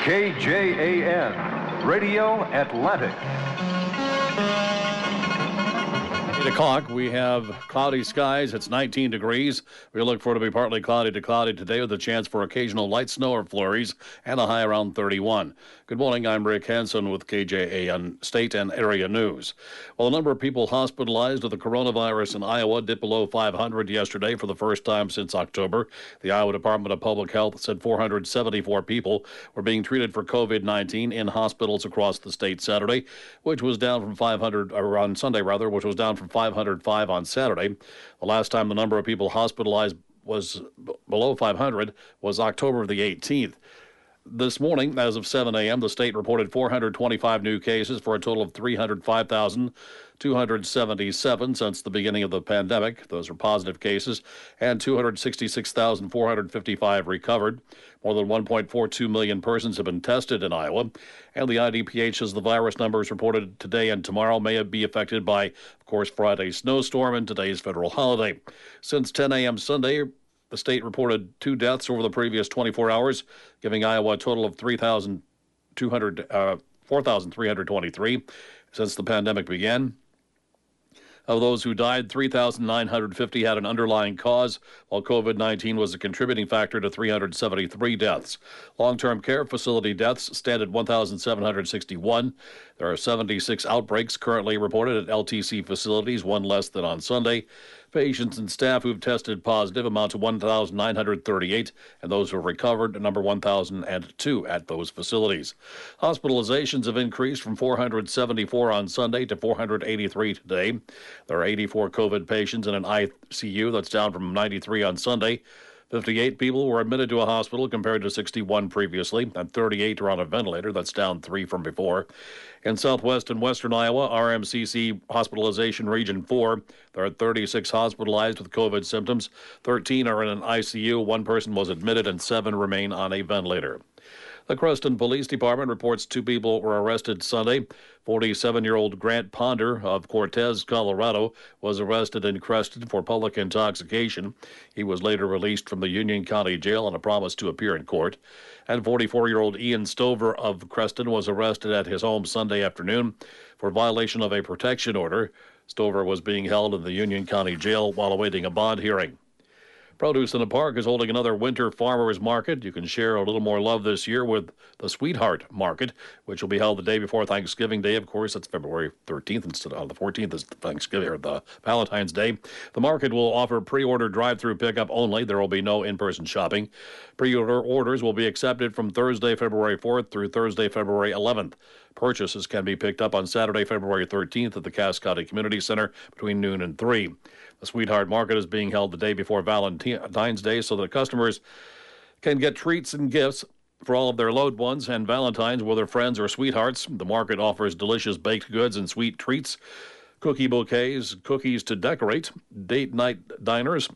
KJAN, Radio Atlantic. 8 o'clock, we have cloudy skies. It's 19 degrees. We look for it to be partly cloudy to cloudy today with a chance for occasional light snow or flurries and a high around 31. Good morning. I'm Rick Hansen with KJAN State and Area News. Well, the number of people hospitalized with the coronavirus in Iowa dipped below 500 yesterday for the first time since October. The Iowa Department of Public Health said 474 people were being treated for COVID-19 in hospitals across the state Saturday, which was down from 500, or on Sunday rather, which was down from 505 on Saturday. The last time the number of people hospitalized was below 500 was October the 18th. This morning, as of 7 a.m., the state reported 425 new cases for a total of 305,277 since the beginning of the pandemic. Those are positive cases, and 266,455 recovered. More than 1.42 million persons have been tested in Iowa, and the IDPH says the virus numbers reported today and tomorrow may be affected by, of course, Friday's snowstorm and today's federal holiday. Since 10 a.m. Sunday, the state reported 2 deaths over the previous 24 hours, giving Iowa a total of 4,323 since the pandemic began. Of those who died, 3,950 had an underlying cause, while COVID-19 was a contributing factor to 373 deaths. Long-term care facility deaths stand at 1,761. There are 76 outbreaks currently reported at LTC facilities, one less than on Sunday. Patients and staff who've tested positive amount to 1,938, and those who have recovered number 1,002 at those facilities. Hospitalizations have increased from 474 on Sunday to 483 today. There are 84 COVID patients in an ICU. That's down from 93 on Sunday. 58 people were admitted to a hospital compared to 61 previously, and 38 are on a ventilator. That's down 3 from before. In southwest and western Iowa, RMCC Hospitalization Region 4, there are 36 hospitalized with COVID symptoms. 13 are in an ICU. 1 person was admitted, and 7 remain on a ventilator. The Creston Police Department reports 2 people were arrested Sunday. 47-year-old Grant Ponder of Cortez, Colorado, was arrested in Creston for public intoxication. He was later released from the Union County Jail on a promise to appear in court. And 44-year-old Ian Stover of Creston was arrested at his home Sunday afternoon for violation of a protection order. Stover was being held in the Union County Jail while awaiting a bond hearing. Produce in the Park is holding another winter farmers market. You can share a little more love this year with the Sweetheart Market, which will be held the day before Thanksgiving Day. Of course, that's February 13th instead of the 14th is Thanksgiving or the Valentine's Day. The market will offer pre-order drive-through pickup only. There will be no in-person shopping. Pre-order orders will be accepted from Thursday, February 4th through Thursday, February 11th. Purchases can be picked up on Saturday, February 13th at the Cass County Community Center between noon and 3. The Sweetheart Market is being held the day before Valentine's Day so that customers can get treats and gifts for all of their loved ones and Valentines, whether friends or sweethearts. The market offers delicious baked goods and sweet treats, cookie bouquets, cookies to decorate, date night dinners,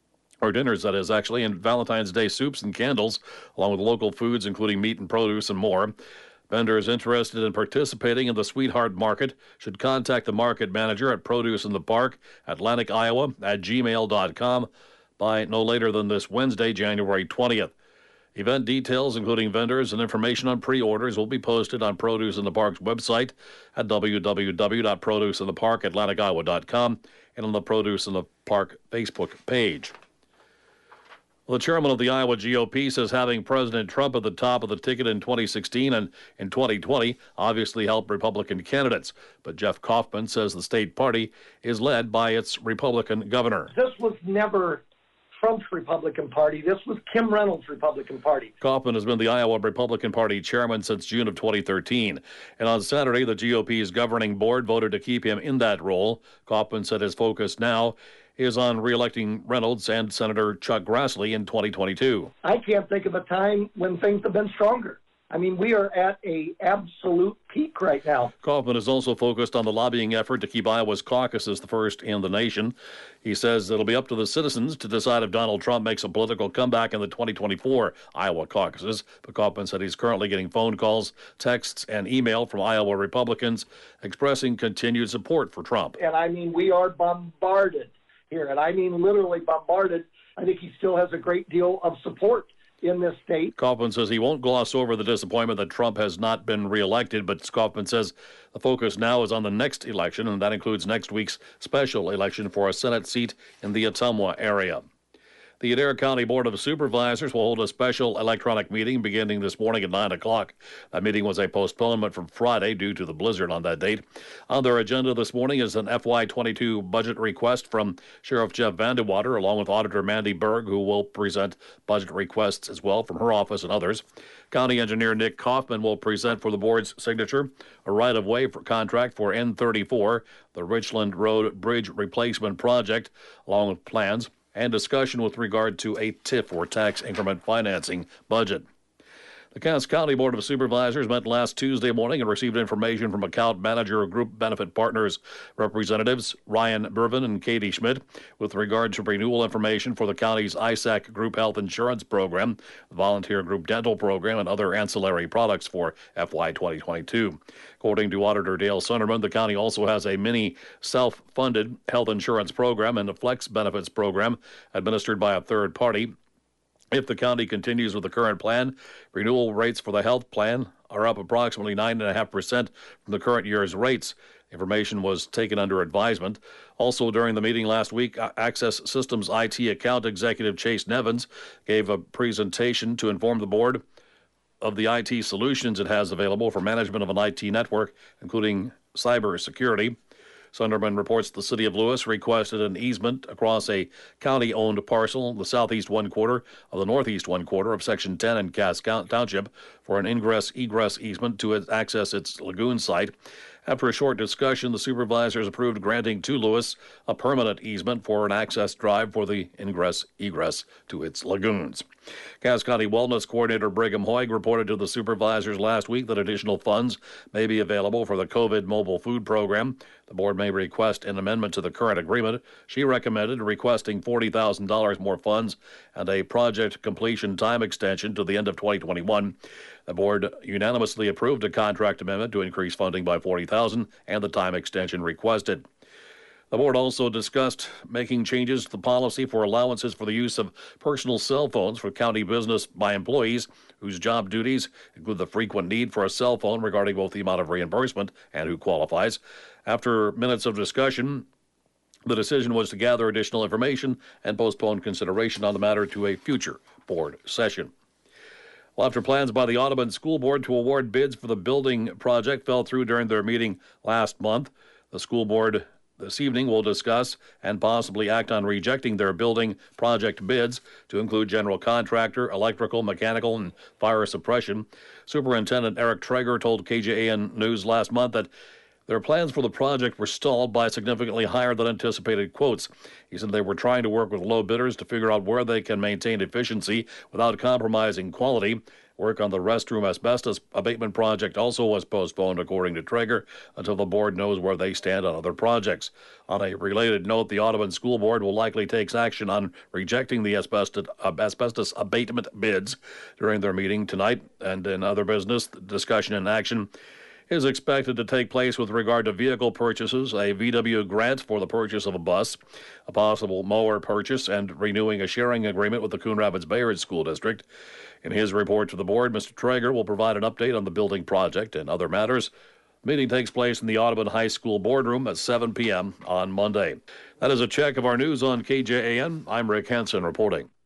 or dinners, that is, actually, and Valentine's Day soups and candles, along with local foods, including meat and produce and more. Vendors interested in participating in the Sweetheart Market should contact the market manager at Produce in the Park, Atlantic, Iowa, at gmail.com by no later than this Wednesday, January 20th. Event details, including vendors and information on pre-orders, will be posted on Produce in the Park's website at www.produceinthepark.atlanticiowa.com and on the Produce in the Park Facebook page. Well, the chairman of the Iowa GOP says having President Trump at the top of the ticket in 2016 and in 2020 obviously helped Republican candidates. But Jeff Kaufman says the state party is led by its Republican governor. This was never Trump's Republican Party. This was Kim Reynolds' Republican Party. Kaufman has been the Iowa Republican Party chairman since June of 2013. And on Saturday, the GOP's governing board voted to keep him in that role. Kaufman said his focus now is on re-electing Reynolds and Senator Chuck Grassley in 2022. I can't think of a time when things have been stronger. I mean, we are at an absolute peak right now. Kaufman is also focused on the lobbying effort to keep Iowa's caucuses the first in the nation. He says it'll be up to the citizens to decide if Donald Trump makes a political comeback in the 2024 Iowa caucuses. But Kaufman said he's currently getting phone calls, texts, and email from Iowa Republicans expressing continued support for Trump. And I mean, we are bombarded here, and I mean literally bombarded. I think he still has a great deal of support in this state. Kaufman says he won't gloss over the disappointment that Trump has not been reelected, but Kaufman says the focus now is on the next election, and that includes next week's special election for a Senate seat in the Ottumwa area. The Adair County Board of Supervisors will hold a special electronic meeting beginning this morning at 9 o'clock. That meeting was a postponement from Friday due to the blizzard on that date. On their agenda this morning is an FY22 budget request from Sheriff Jeff Vandewater, along with Auditor Mandy Berg, who will present budget requests as well from her office and others. County Engineer Nick Kaufman will present for the board's signature a right-of-way for contract for N34, the Richland Road Bridge Replacement Project, along with plans and discussion with regard to a TIF or tax increment financing budget. The Cass County Board of Supervisors met last Tuesday morning and received information from account manager of Group Benefit Partners representatives Ryan Bervin and Katie Schmidt with regard to renewal information for the county's ISAC Group Health Insurance Program, the Volunteer Group Dental Program, and other ancillary products for FY 2022. According to Auditor Dale Sunderman, the county also has a mini self-funded health insurance program and a flex benefits program administered by a third party. If the county continues with the current plan, renewal rates for the health plan are up approximately 9.5% from the current year's rates. Information was taken under advisement. Also during the meeting last week, Access Systems IT account executive Chase Nevins gave a presentation to inform the board of the IT solutions it has available for management of an IT network, including cyber security. Sunderman reports the city of Lewis requested an easement across a county-owned parcel, the southeast one quarter of the northeast one quarter of Section 10 in Cass Township, for an ingress-egress easement to access its lagoon site. After a short discussion, the supervisors approved granting to Lewis a permanent easement for an access drive for the ingress-egress to its lagoons. Cass County Wellness Coordinator Brigham Hoig reported to the supervisors last week that additional funds may be available for the COVID mobile food program. The board may request an amendment to the current agreement. She recommended requesting $40,000 more funds and a project completion time extension to the end of 2021. The board unanimously approved a contract amendment to increase funding by $40,000 and the time extension requested. The board also discussed making changes to the policy for allowances for the use of personal cell phones for county business by employees whose job duties include the frequent need for a cell phone regarding both the amount of reimbursement and who qualifies. After minutes of discussion, the decision was to gather additional information and postpone consideration on the matter to a future board session. Well, after plans by the Audubon School Board to award bids for the building project fell through during their meeting last month, the school board this evening will discuss and possibly act on rejecting their building project bids to include general contractor, electrical, mechanical, and fire suppression. Superintendent Eric Traeger told KJAN News last month that their plans for the project were stalled by significantly higher than anticipated quotes. He said they were trying to work with low bidders to figure out where they can maintain efficiency without compromising quality. Work on the restroom asbestos abatement project also was postponed, according to Traeger, until the board knows where they stand on other projects. On a related note, the Audubon School Board will likely take action on rejecting the asbestos abatement bids during their meeting tonight. And in other business, the discussion and action is expected to take place with regard to vehicle purchases, a VW grant for the purchase of a bus, a possible mower purchase, and renewing a sharing agreement with the Coon Rapids Bayard School District. In his report to the board, Mr. Traeger will provide an update on the building project and other matters. The meeting takes place in the Audubon High School boardroom at 7 p.m. on Monday. That is a check of our news on KJAN. I'm Rick Hansen reporting.